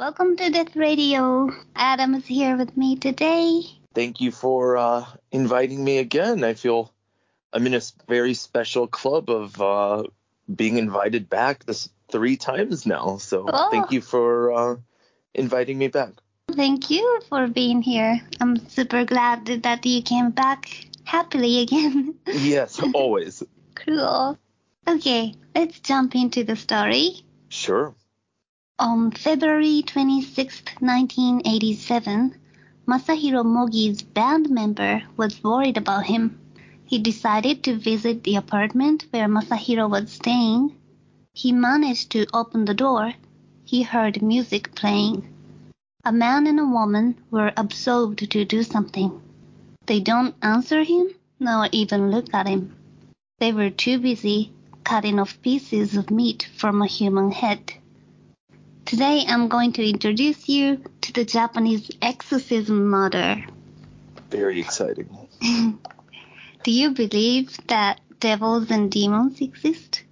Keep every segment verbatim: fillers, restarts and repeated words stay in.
Welcome to Death Radio. Adam is here with me today. Thank you for uh, inviting me again. I feel I'm in a very special club of uh, being invited back this three times now. So Oh. Thank you for uh, inviting me back. Thank you for being here. I'm super glad that you came back happily again. Yes, always. Cool. Okay, let's jump into the story. Sure. On February twenty-sixth, nineteen eighty-seven, Masahiro Mogi's band member was worried about him. He decided to visit the apartment where Masahiro was staying. He managed to open the door. He heard music playing. A man and a woman were absorbed to do something. They don't answer him, nor even look at him. They were too busy cutting off pieces of meat from a human head. Today I'm going to introduce you to the Japanese exorcism murder. Very exciting. Do you believe that devils and demons exist?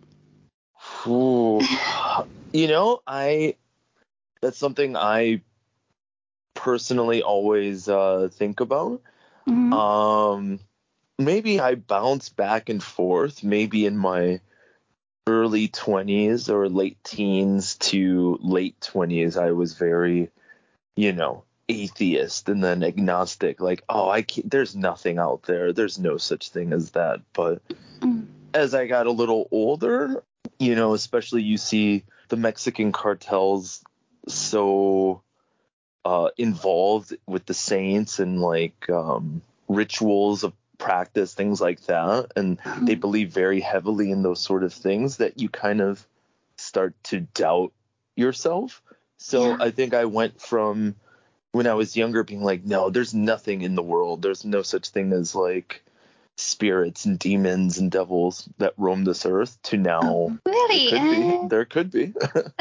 Ooh. You know, I that's something I personally always uh, think about. Mm-hmm. Um, maybe I bounce back and forth. Maybe in my early twenties or late teens to late twenties, I was very, you know, atheist and then agnostic. Like, oh, I can't, there's nothing out there. There's no such thing as that. But Mm. as I got a little older, you know, especially you see the Mexican cartels so uh, involved with the saints and like um, rituals of practice, things like that. And Mm. they believe very heavily in those sort of things that you kind of start to doubt yourself. So Yeah. I think I went from when I was younger being like, no, there's nothing in the world. There's no such thing as like spirits and demons and devils that roam this earth to now. Really? There could be. Uh, There could be.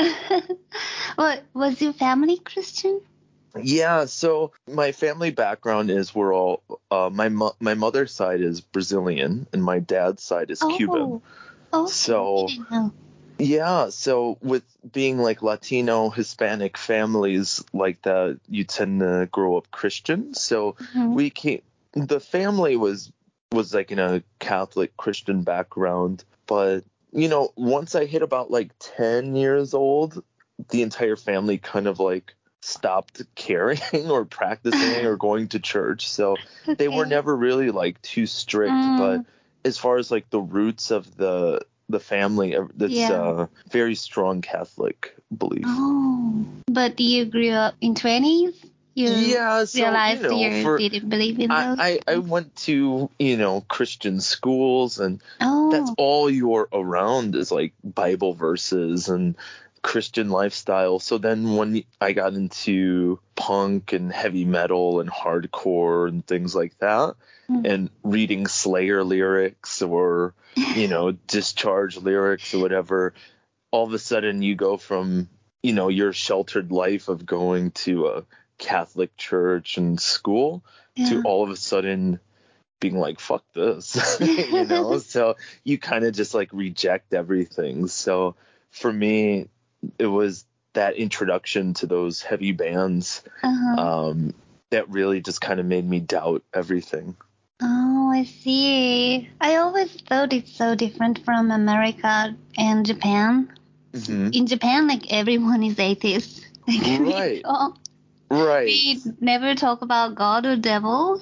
What, was your family Christian? Yeah, so my family background is we're all uh, my mo- my mother's side is Brazilian and my dad's side is Cuban. Oh, So- I didn't know. Yeah, so with being like Latino Hispanic families like that, you tend to grow up Christian. So Mhm. we came, the family was was like in a Catholic Christian background, but you know, once I hit about like ten years old, the entire family kind of like stopped caring or practicing or going to church. So they were Okay. never really like too strict, Mm. but as far as like the roots of the the family, uh, that's Yeah. uh, very strong Catholic belief. Oh, but you grew up in twenties? You Yeah, so realized you know, you for didn't believe in I, those? I I went to you know Christian schools, and Oh, that's all you're around is like Bible verses and Christian lifestyle. So then when I got into punk and heavy metal and hardcore and things like that, Mm. and reading Slayer lyrics or, you know, Discharge lyrics or whatever, all of a sudden you go from, you know, your sheltered life of going to a Catholic church and school yeah. to all of a sudden being like, fuck this, you know? So you kind of just like reject everything. So for me, it was that introduction to those heavy bands Uh-huh. um, that really just kind of made me doubt everything. Oh, I see. I always thought it's so different from America and Japan. Mhm. In Japan, like everyone is atheist. Like, we Right. don't- Right. We never talk about God or devil.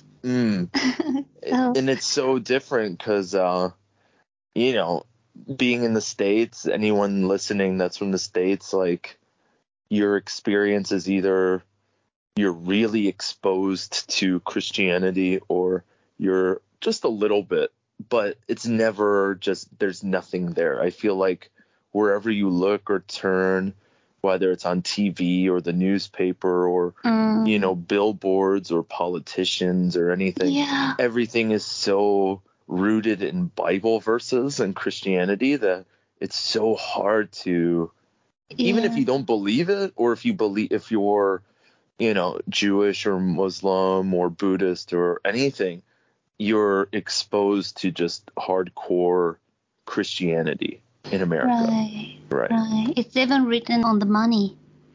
Mm. So, And it's so different because, uh, you know, being in the States, anyone listening that's from the States, like your experience is either you're really exposed to Christianity or you're just a little bit, but it's never just, there's nothing there. I feel like wherever you look or turn, whether it's on T V or the newspaper or, mm, you know, billboards or politicians or anything, yeah. everything is so rooted in Bible verses and Christianity that it's so hard to, even if Yeah. you don't believe it, or if you believe, if you're, you know, Jewish or Muslim or Buddhist or anything, you're exposed to just hardcore Christianity in America. Right. Right. Right. It's even written on the money.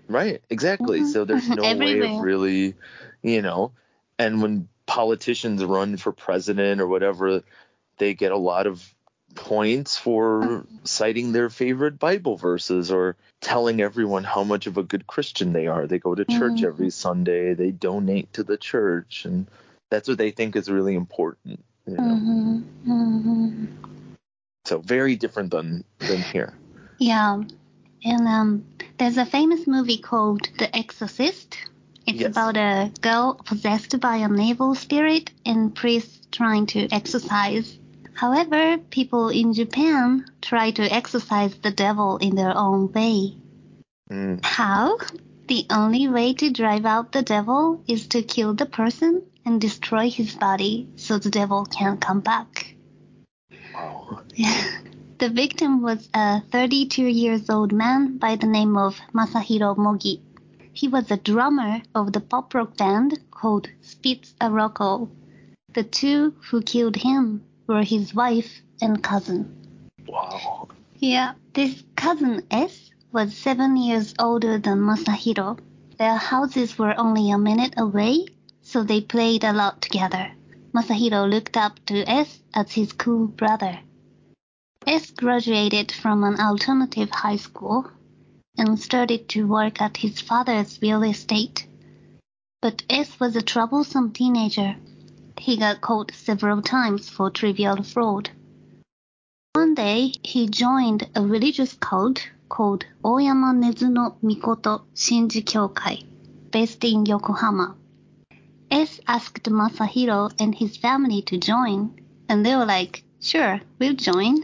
Right, exactly. So there's no way of Everywhere. really, you know, and when politicians run for president or whatever, they get a lot of points for citing their favorite Bible verses or telling everyone how much of a good Christian they are. They go to church Mhm. every Sunday, they donate to the church, and that's what they think is really important, you know. Mhm. Mhm. So very different than than here. Yeah. And um, there's a famous movie called The Exorcist. It's Yes. about a girl possessed by an evil spirit and priests trying to exorcise. However, people in Japan try to exorcise the devil in their own way. Mm. How? The only way to drive out the devil is to kill the person and destroy his body so the devil can't come back. Wow. The victim was a thirty-two years old man by the name of Masahiro Mogi. He was a drummer of the pop rock band called Spitz Aroko. The two who killed him were his wife and cousin. Wow. Yeah, this cousin S was seven years older than Masahiro. Their houses were only a minute away, so they played a lot together. Masahiro looked up to S as his cool brother. S graduated from an alternative high school and started to work at his father's real estate. But S was a troublesome teenager. He got caught several times for trivial fraud. One day, he joined a religious cult called Oyama Nezu no Mikoto Shinji Kyokai, based in Yokohama. S asked Masahiro and his family to join, and they were like, sure, we'll join.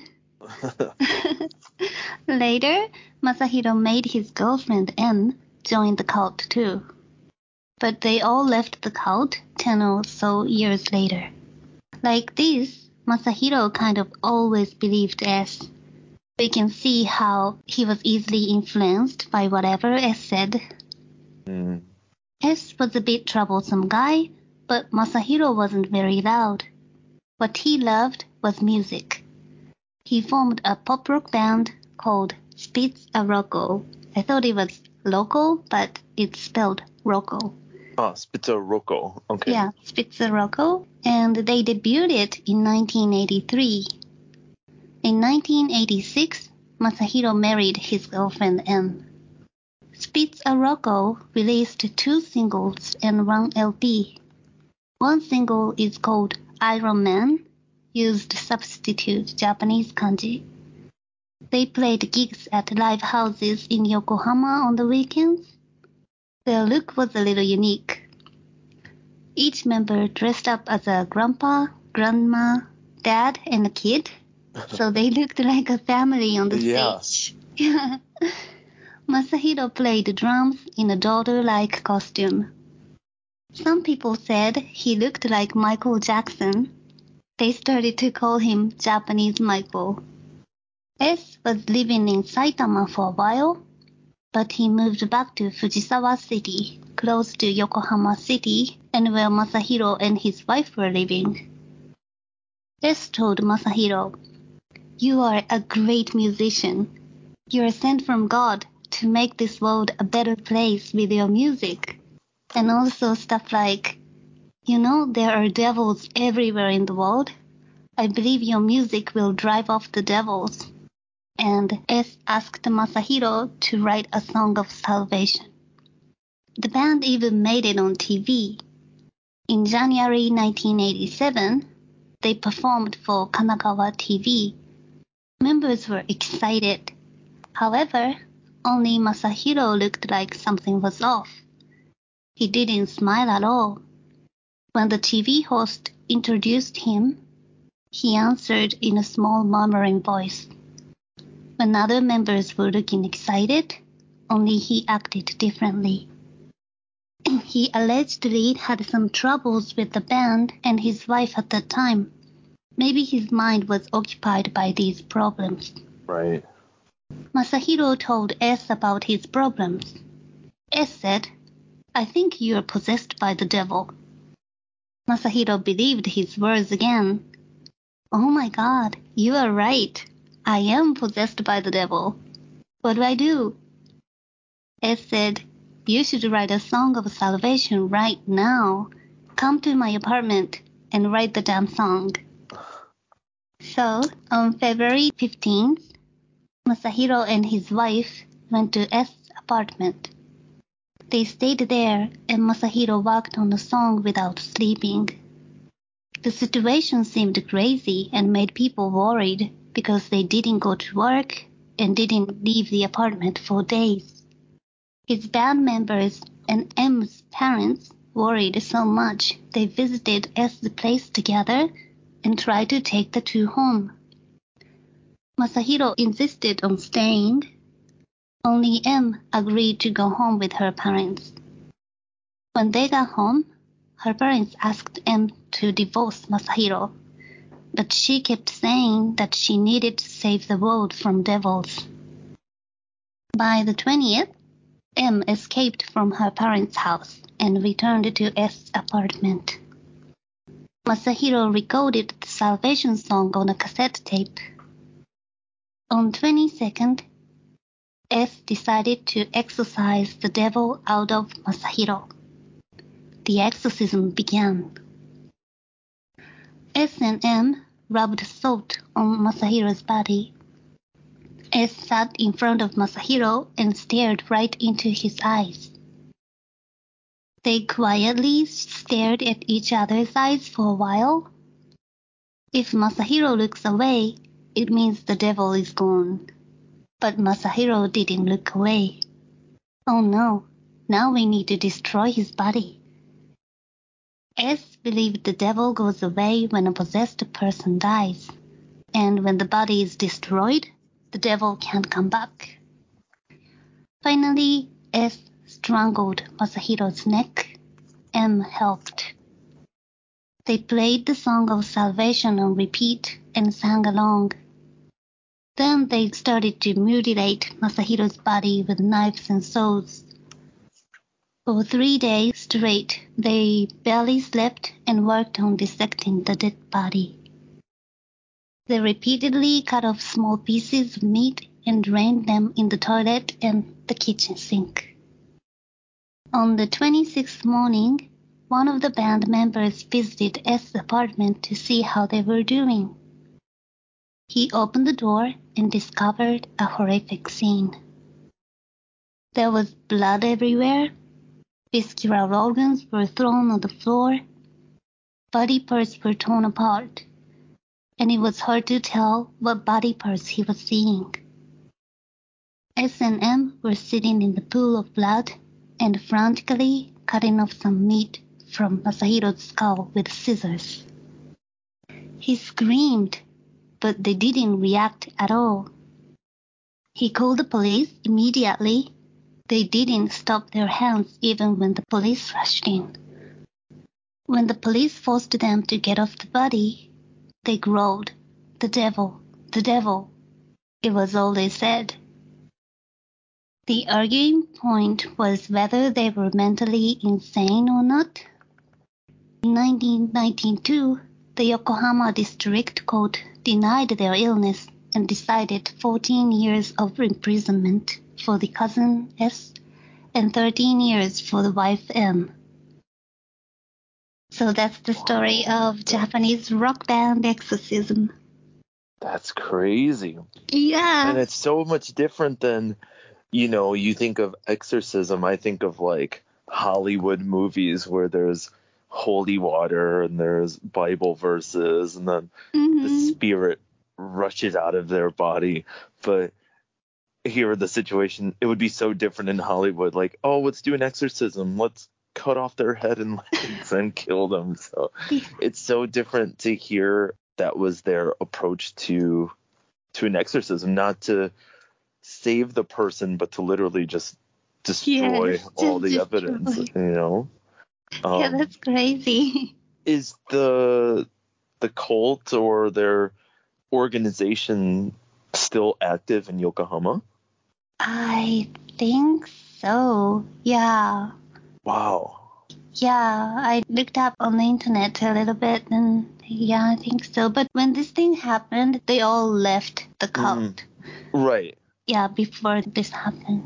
Later, Masahiro made his girlfriend N join the cult too. But they all left the cult ten or so years later. Like this, Masahiro kind of always believed S. We can see how he was easily influenced by whatever S said. Mm. S was a bit troublesome guy, but Masahiro wasn't very loud. What he loved was music. He formed a pop rock band called Spitz Aroko. I thought it was local, but it's spelled Rocco. Ah, Spitzer Rocco. Okay. Yeah, Spitz Aroko. And they debuted in nineteen eighty-three. In nineteen eighty-six, Masahiro married his girlfriend N. Spitz Aroko released two singles and one L P. One single is called Iron Man, used to substitute Japanese kanji. They played gigs at live houses in Yokohama on the weekends. Their look was a little unique. Each member dressed up as a grandpa, grandma, dad, and a kid, so they looked like a family on the Yeah. stage. Masahiro played drums in a daughter-like costume. Some people said he looked like Michael Jackson. They started to call him Japanese Michael. S was living in Saitama for a while, but he moved back to Fujisawa City, close to Yokohama City, and where Masahiro and his wife were living. S told Masahiro, "You are a great musician. You are sent from God to make this world a better place with your music." And also stuff like, "You know there are devils everywhere in the world. I believe your music will drive off the devils." And S asked Masahiro to write a song of salvation. The band even made it on T V. In January nineteen eighty-seven, they performed for Kanagawa T V. Members were excited. However, only Masahiro looked like something was off. He didn't smile at all. When the T V host introduced him, he answered in a small murmuring voice. When other members were looking excited, only he acted differently. He allegedly had some troubles with the band and his wife at that time. Maybe his mind was occupied by these problems. Right. Masahiro told S about his problems. S said, "I think you are possessed by the devil." Masahiro believed his words again. "Oh my God, you are right. I am possessed by the devil. What do I do?" S said, You should write a song of salvation right now. Come to my apartment and write the damn song. So, on February fifteenth, Masahiro and his wife went to S's apartment. They stayed there, and Masahiro worked on the song without sleeping. The situation seemed crazy and made people worried because they didn't go to work and didn't leave the apartment for days. His band members and M's parents worried so much they visited S's place together and tried to take the two home. Masahiro insisted on staying. Only M agreed to go home with her parents. When they got home, her parents asked M to divorce Masahiro, but she kept saying that she needed to save the world from devils. By the twentieth, M escaped from her parents' house and returned to S's apartment. Masahiro recorded the salvation song on a cassette tape. On the twenty-second, S decided to exorcise the devil out of Masahiro. The exorcism began. S and M rubbed salt on Masahiro's body. S sat in front of Masahiro and stared right into his eyes. They quietly stared at each other's eyes for a while. If Masahiro looks away, it means the devil is gone. But Masahiro didn't look away. Oh no, now we need to destroy his body. S believed the devil goes away when a possessed person dies, and when the body is destroyed, the devil can't come back. Finally, S strangled Masahiro's neck. M helped. They played the song of salvation on repeat and sang along. Then they started to mutilate Masahiro's body with knives and saws. For three days straight, they barely slept and worked on dissecting the dead body. They repeatedly cut off small pieces of meat and drained them in the toilet and the kitchen sink. On the twenty-sixth morning, one of the band members visited S's apartment to see how they were doing. He opened the door and discovered a horrific scene. There was blood everywhere. Visceral organs were thrown on the floor. Body parts were torn apart, and it was hard to tell what body parts he was seeing. S and M were sitting in the pool of blood and frantically cutting off some meat from Masahiro's skull with scissors. He screamed, but they didn't react at all. He called the police immediately. They didn't stop their hands even when the police rushed in. When the police forced them to get off the body, they growled, "The devil, the devil." It was all they said. The arguing point was whether they were mentally insane or not. In nineteen ninety-two, the Yokohama District Court denied their illness and decided fourteen years of imprisonment for the cousin S and thirteen years for the wife M. So that's the story of Japanese rock band exorcism. That's crazy. Yeah. And it's so much different than, you know, you think of exorcism, I think of like Hollywood movies where there's holy water and there's Bible verses and then mm-hmm. the spirit rushes out of their body. But here the situation, it would be so different in Hollywood. Like, oh, let's do an exorcism. Let's cut off their head and legs and kill them. So it's so different to hear that was their approach to to an exorcism, not to save the person, but to literally just destroy yes, all the destroy. evidence, you know? Um, yeah, that's crazy. Is the the cult or their organization still active in Yokohama? I think so. Yeah. Wow. Yeah, I looked up on the internet a little bit, and yeah, I think so. But when this thing happened, they all left the cult. Mm, right. Yeah, before this happened.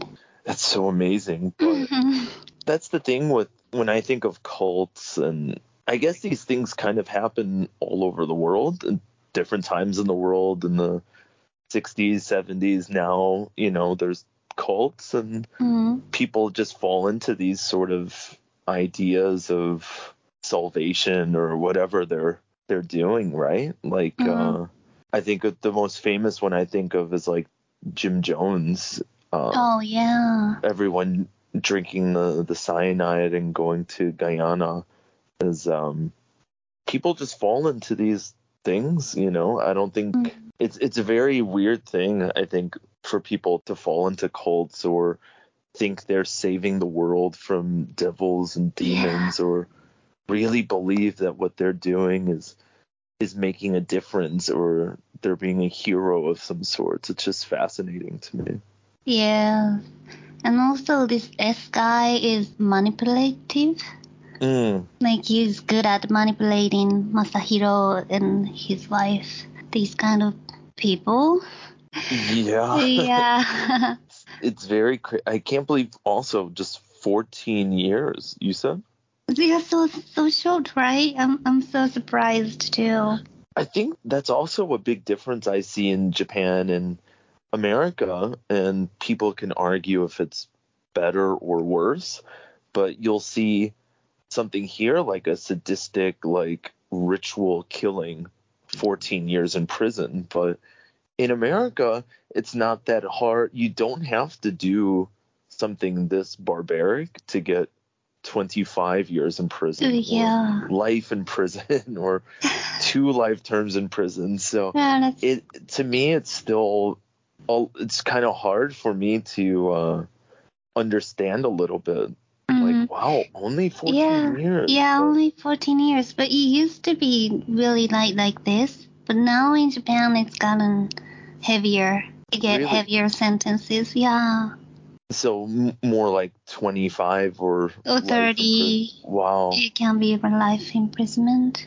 That's so amazing. But that's the thing with when I think of cults, and I guess these things kind of happen all over the world in different times in the world. In the sixties, seventies, now, you know, there's cults, and Mm. people just fall into these sort of ideas of salvation or whatever they're they're doing, right? Like Mm. uh I think of the most famous one I think of is like Jim Jones. Uh, Oh, yeah. everyone drinking the, the cyanide and going to Guyana is um, people just fall into these things, you know. I don't think Mm. it's it's a very weird thing, I think, for people to fall into cults or think they're saving the world from devils and demons, Yeah. or really believe that what they're doing is is making a difference, or they're being a hero of some sort. It's just fascinating to me. Yeah. And also, this S guy is manipulative. Mm. Like, he's good at manipulating Masahiro and his wife. These kind of people. Yeah. Yeah. It's very cra- I can't believe also just fourteen years, you said? They are so so short, right? I'm I'm so surprised too. I think that's also a big difference I see in Japan and America, and people can argue if it's better or worse, but you'll see something here like a sadistic, like ritual killing, fourteen years in prison. But in America, it's not that hard. You don't have to do something this barbaric to get twenty-five years in prison, Yeah. or life in prison, or two life terms in prison. So Yeah, that's it to me, it's still, it's kind of hard for me to uh, understand a little bit. mm, Like, wow, only yeah, fourteen years. yeah, But only fourteen years. But it used to be really light like this. But now in Japan, it's gotten heavier. You get really, heavier sentences. Yeah, so m- more like twenty-five or or life in prison. thirty. Wow. It can be even life imprisonment.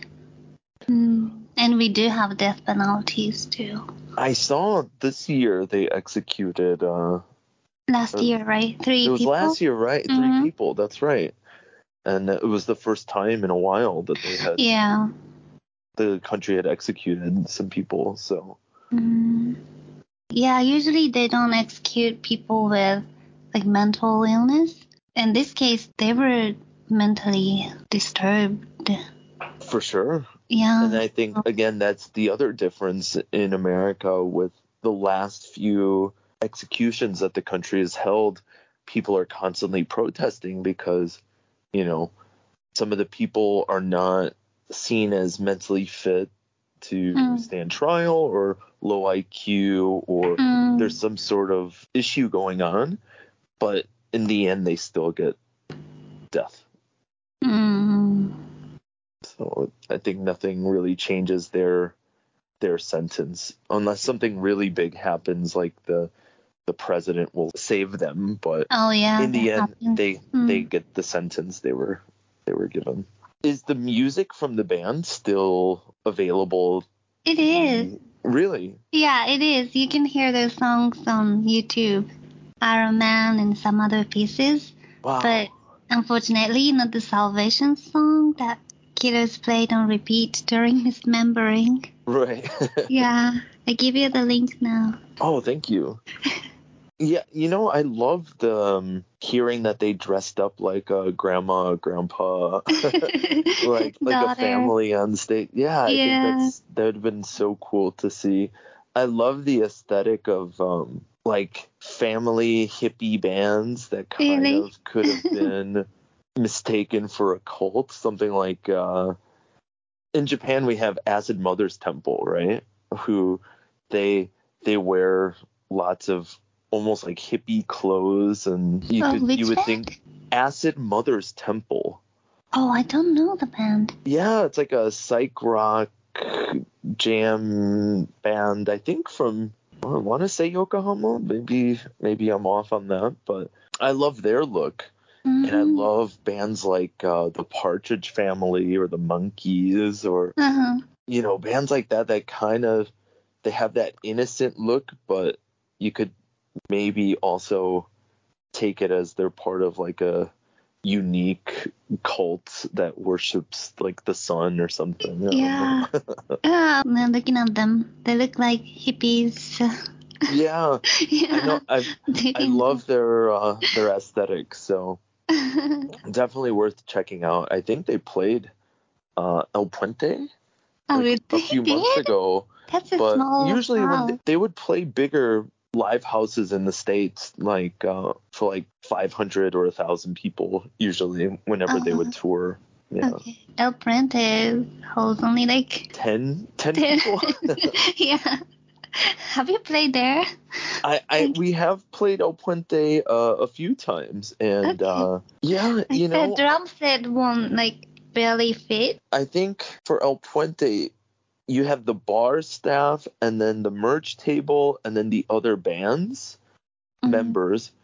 Mm. And we do have death penalties too. I saw this year they executed. Uh, Last uh, year, right? it Three was people. last year, right? Three Mm-hmm. people. That's right. And it was the first time in a while that they had Yeah. the country had executed some people. So Mm. Yeah, usually they don't execute people with like mental illness. In this case, they were mentally disturbed. for sure. Yeah. And I think again that's the other difference in America with the last few executions that the country has held. People are constantly protesting because, you know, some of the people are not seen as mentally fit to Mm. stand trial, or low I Q, or Mm. there's some sort of issue going on, but in the end they still get death. Mm. So I think nothing really changes their their sentence unless something really big happens, like the the president will save them, but Oh yeah, in the that end happens. they Mm. they get the sentence they were they were given. Is the music from the band still available? It is. Really? Yeah, it is. You can hear those songs on YouTube, Iron Man and some other pieces. Wow. But unfortunately, not the Salvation song that Kiddos played on repeat during mismembering. Right. Yeah, I give you the link now. Oh, thank you. Yeah, you know, I love the um, hearing that they dressed up like a grandma, grandpa, like like a Daughter. family on stage. Yeah, I think Yeah. that's that would have been so cool to see. I love the aesthetic of um like family hippie bands that kind Really? of could have been mistaken for a cult. Something like uh in Japan we have Acid Mother's Temple, right? Who they they wear lots of almost like hippie clothes, and you Oh, could which you would band? think Acid Mother's Temple. Oh, I don't know the band. Yeah, it's like a psych rock jam band, I think from, I want to say Yokohama. Maybe maybe I'm off on that, but I love their look. Mm-hmm. And I love bands like uh, the Partridge Family or the Monkees, or Uh-huh. you know, bands like that that kind of, they have that innocent look, but you could maybe also take it as they're part of like a unique cult that worships like the sun or something. I don't Yeah. know. Uh, I'm looking at them. They look like hippies. Yeah, Yeah. I know. I They I can- love their uh, their aesthetic, so definitely worth checking out. I think they played uh, El Puente Oh, like really? a few They months did? ago, That's a but small usually when house. they, they would play bigger live houses in the States, like uh, for like five hundred or a thousand people, usually whenever they would Uh, tour. Yeah, Okay. El Puente holds only like ten, ten ten. people. Yeah. Have you played there? I, I we have played El Puente uh, a few times, and Okay. uh, yeah, Like you the know, drum set won't like barely fit. I think for El Puente, you have the bar staff, and then the merch table, and then the other bands Mhm. members.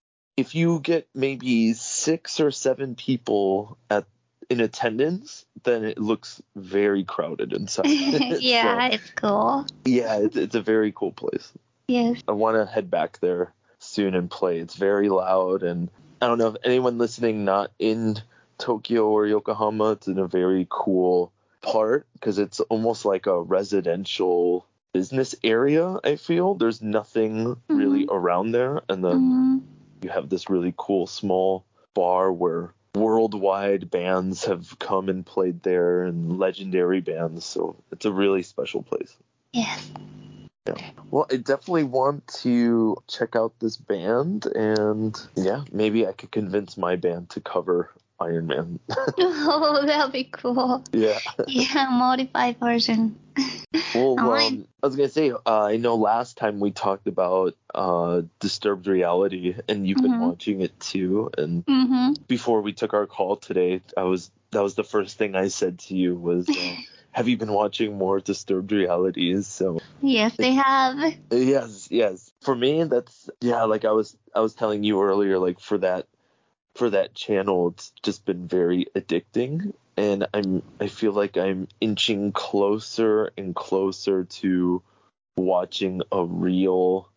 If you get maybe six or seven people at in attendance, then it looks very crowded inside. Yeah, So, it's cool. yeah, it's, it's a very cool place. Yes. I want to head back there soon and play. It's very loud, and I don't know if anyone listening not in Tokyo or Yokohama, it's in a very cool part because it's almost like a residential business area. I feel there's nothing really Mhm. around there, and then Mhm. you have this really cool small bar where worldwide bands have come and played there, and legendary bands. So it's a really special place. Yes. Yeah. Well, I definitely want to check out this band, and yeah, maybe I could convince my band to cover Iron Man. Oh, that'll be cool. Yeah. Yeah, modified version. Well, Online. um, I was gonna say, uh, I know last time we talked about uh, Disturbed Reality, and you've been Mhm. watching it too. And Mm-hmm. before we took our call today, I was that was the first thing I said to you was, uh, "Have you been watching more Disturbed Realities?" So Yes, they have. yes, yes. For me, that's yeah. Like I was, I was telling you earlier, like for that, for that channel, it's just been very addicting, and I'm, I feel like I'm inching closer and closer to watching a real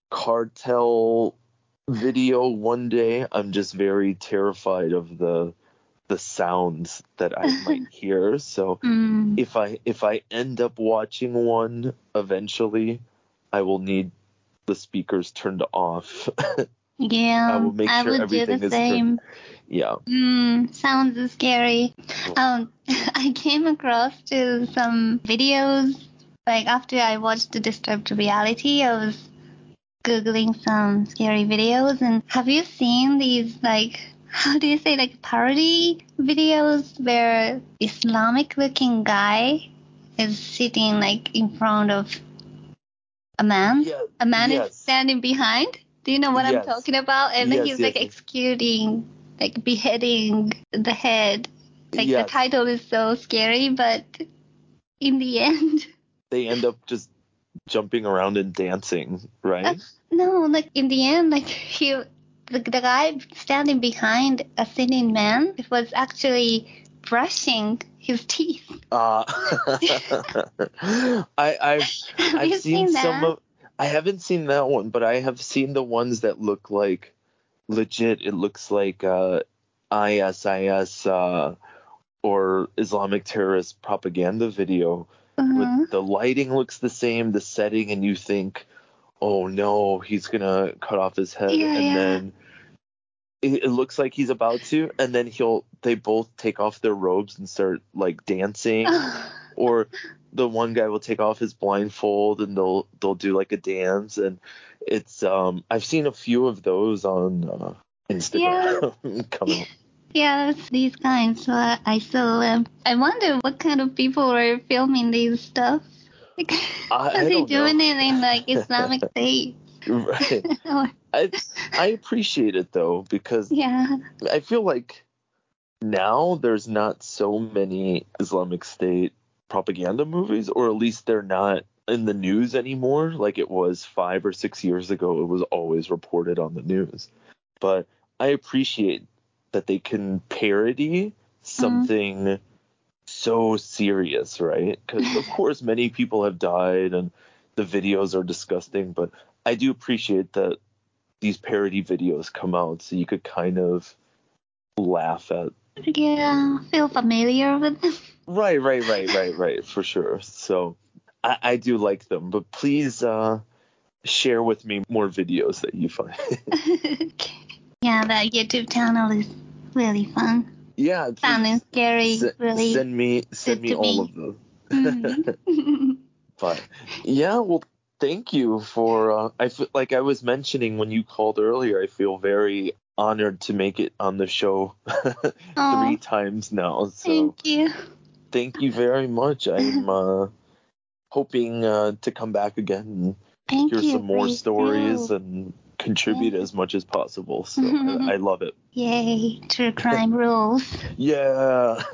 cartel video one day. I'm just very terrified of the the sounds that I might hear. So Mm. if I if I end up watching one eventually, I will need the speakers turned off. Yeah, I will make I sure would do everything the is turned. same. Yeah. Mm, sounds scary. Um, I came across to some videos. Like after I watched the Disturbed Reality, I was googling some scary videos. And have you seen these like how do you say like parody videos where Islamic-looking guy is sitting like in front of a man? Yeah. A man is Yes. standing behind. Do you know what I'm Yes. talking about? And Yes, he's yes, like yes. executing, like beheading the head. Like the Yes. title is so scary, but in the end, They end up just jumping around and dancing, uh, right? no, like in the end, like he, the, the guy standing behind a sitting man was actually brushing his teeth. Uh, I, I've Have I've you seen seen some that? of. I haven't seen that one, but I have seen the ones that look like legit. It looks like uh, I S I S uh, or Islamic terrorist propaganda video. With Uh-huh. the lighting looks the same, the setting, and you think, oh no, he's gonna cut off his head, Yeah, and yeah. then it, it looks like he's about to, and then he'll they both take off their robes and start like dancing, or the one guy will take off his blindfold and they'll they'll do like a dance, and it's um I've seen a few of those on uh, Instagram come out. Yes, these kinds. So I, I saw them. I wonder what kind of people were filming these stuff. Like, I, are I they don't know. doing it in like Islamic State? Right. Or- I I appreciate it though, because yeah. I feel like now there's not so many Islamic State propaganda movies, or at least they're not in the news anymore like it was five or six years ago. It was always reported on the news. But I appreciate that they can parody something so serious, right? Because of course many people have died and the videos are disgusting, but I do appreciate that these parody videos come out, so you could kind of laugh at. Yeah, feel familiar with them. Right, right, right, right, right, for sure. So I, I do like them, but please uh, share with me more videos that you find. Yeah, that YouTube channel is really fun. Yeah, Fun and scary, s- really. send me send good me to all me. of them. Mm-hmm. But yeah, well, thank you for. Uh, I feel like I was mentioning when you called earlier. I feel very honored to make it on the show three Oh, times now. So thank you. thank you very much. I'm uh, hoping uh, to come back again and Thank hear you. some more Please stories do. and contribute Yeah. as much as possible. So I, I love it. Yay, true crime rules. Yeah.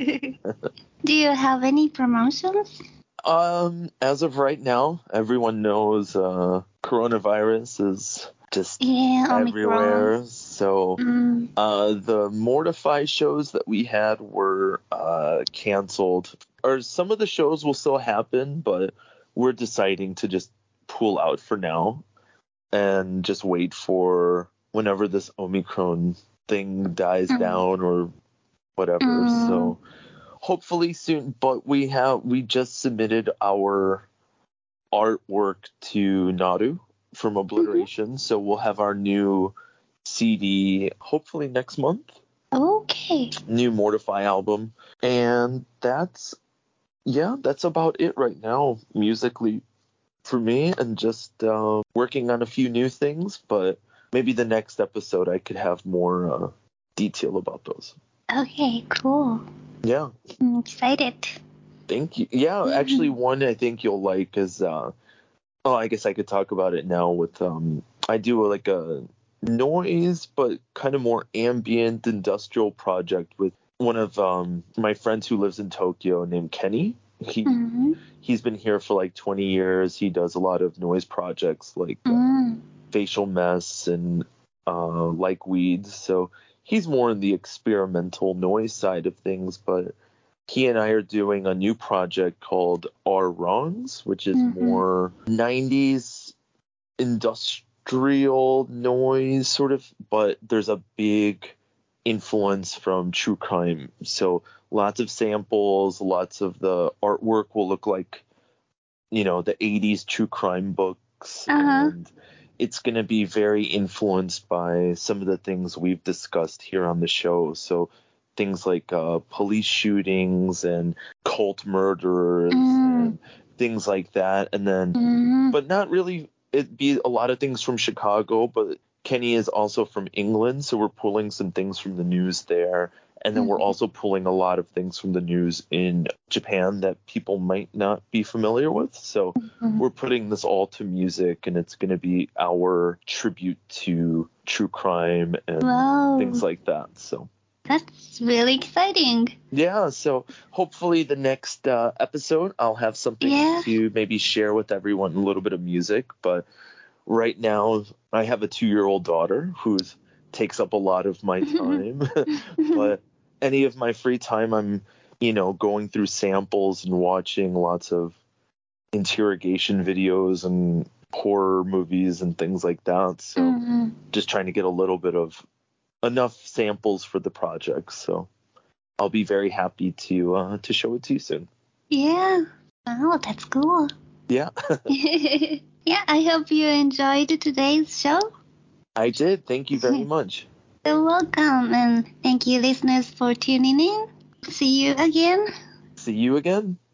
Do you have any promotions? Um, as of right now, everyone knows uh, coronavirus is just Yeah, Omicron. everywhere. So Mm. uh, the Mortify shows that we had were uh, canceled. Or some of the shows will still happen, but we're deciding to just pull out for now and just wait for whenever this Omicron thing dies Mm. down or whatever. Mm. So hopefully soon, but we have we just submitted our artwork to Naru from Obliteration, Mm-hmm. so we'll have our new C D hopefully next month. Okay. New Mortify album, and that's yeah, that's about it right now musically for me, and just uh, working on a few new things. But maybe the next episode I could have more uh, detail about those. Okay, cool. Yeah. I'm excited. Thank you. Yeah, actually, one I think you'll like is uh, oh, I guess I could talk about it now with um, I do a, like a noise, but kind of more ambient industrial project with one of um my friends who lives in Tokyo named Kenny. He Mm-hmm. he's been here for like twenty years. He does a lot of noise projects like uh, Mm. Facial Mess and uh, Like Weeds. So he's more in the experimental noise side of things, but he and I are doing a new project called Our Wrongs, which is Mm-hmm. more nineties industrial noise sort of, but there's a big influence from true crime. So lots of samples, lots of the artwork will look like, you know, the eighties true crime books. Uh-huh. And it's going to be very influenced by some of the things we've discussed here on the show. So things like uh, police shootings and cult murderers Mm. and things like that. And then, Mm-hmm. but not really, it'd be a lot of things from Chicago, but Kenny is also from England. So we're pulling some things from the news there. And then we're also pulling a lot of things from the news in Japan that people might not be familiar with. So Mm-hmm. we're putting this all to music, and it's going to be our tribute to true crime and Wow. things like that. So That's really exciting. yeah, so hopefully the next uh, episode I'll have something Yeah. to maybe share with everyone, a little bit of music. But right now I have a two-year-old daughter who takes up a lot of my time. But any of my free time, I'm, you know, going through samples and watching lots of interrogation videos and horror movies and things like that. So Mm-hmm. just trying to get a little bit of enough samples for the project. So I'll be very happy to uh, to show it to you soon. Yeah. Oh, that's cool. Yeah. Yeah, I hope you enjoyed today's show. I did. Thank you very much. You're welcome, and thank you, listeners, for tuning in. See you again. See you again.